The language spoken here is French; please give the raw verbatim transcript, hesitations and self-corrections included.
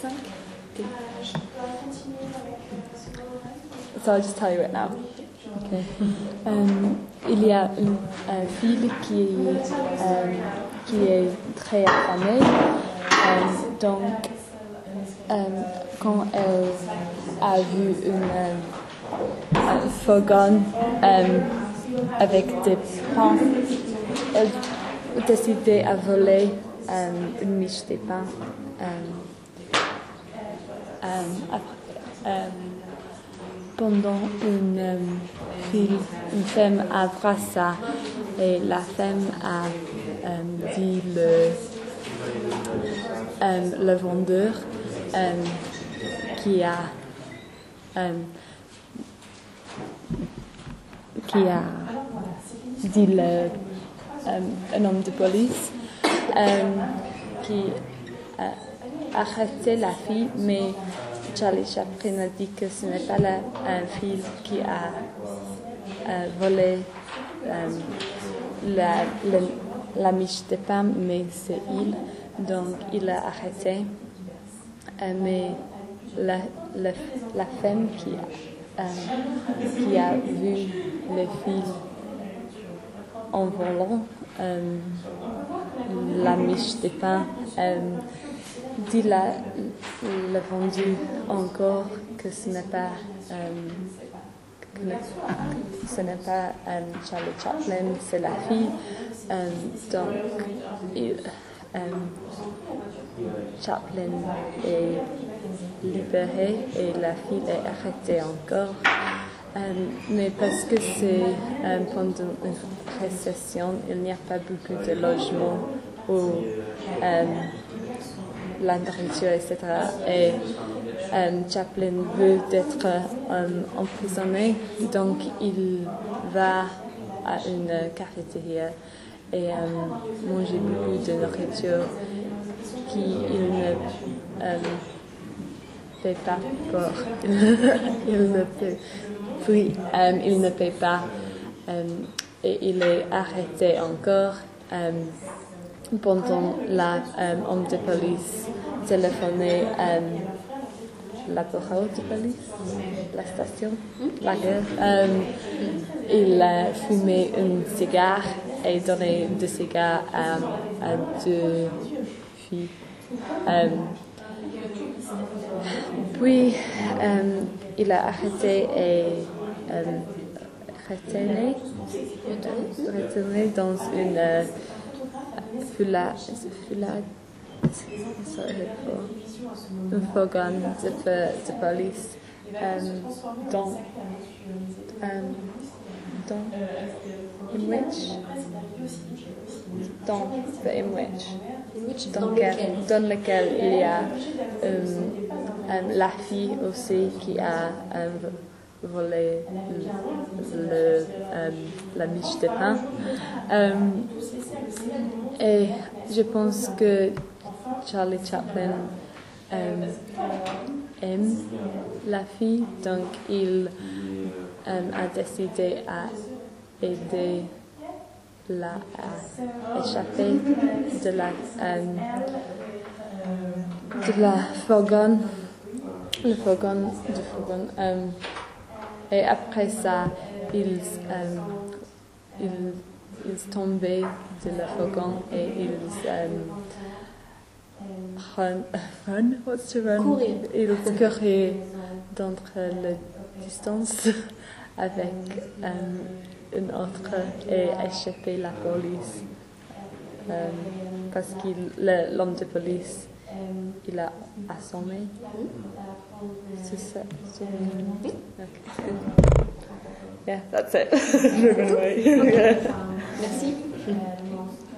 cinq. Je dois continuer avec euh, So I'll just tell you it now. Okay. Um, il y a une, une fille qui, um, qui est très affamée. Um, donc, um, quand elle a vu une, un fourgon um, avec des pains, elle a décidé à voler um, une miche de pain. Um, um, après, um, pendant une um, fille, une femme a brassé et la femme a um, dit le, um, le vendeur um, qui a um, qui a dit le, um, un homme de police um, qui a arrêté la fille, mais Charlie Chaplin a dit que ce n'est pas la euh, fille qui a euh, volé euh, la, la, la miche de pain, mais c'est il. Donc il a arrêté. Euh, mais la, la, la femme qui, euh, qui a vu les filles en volant euh, la miche de pain, euh, dit la, le vendu encore que ce n'est pas um, que le, ce n'est pas um, Charlie Chaplin, c'est la fille. Um, donc il, um, Chaplin est libéré et la fille est arrêtée encore. Um, mais parce que c'est um, pendant une récession, il n'y a pas beaucoup de logements où um, la nourriture, et cetera. Et um, Chaplin veut être um, emprisonné, donc il va à une cafétéria et um, manger beaucoup de nourriture qu'il ne um, paie pas pour. il ne paie, puis um, il ne paie pas um, et il est arrêté encore. Um, Pendant la um, homme de police téléphonait um, la bureau de police, la station, la gare. Um, il a fumé un cigare et donné deux cigares à, à deux filles. Um, puis um, il a arrêté et um, retourné, retourné dans une uh, Fula, fula, sorry, un fourgon de, de police um, dans, um, dans Imwich, dans the Imwich, dans, dans, lequel, dans lequel il y a um, um, la fille aussi qui a um, volé le, le, um, la miche de pain. Um, Et je pense que Charlie Chaplin euh, aime la fille, donc il euh, a décidé à aider la à échapper de la euh, de la fourgon, le fourgon du fourgon. Euh, et après ça, ils euh, ils Ils tombaient de la fourgon et ils um, run, run, what's to run? Courir. Ils couraient dans la distance avec um, une autre et échapper la police um, parce que l'homme de police il a assommé. C'est ça. C'est... Okay. Yeah, that's it. Merci.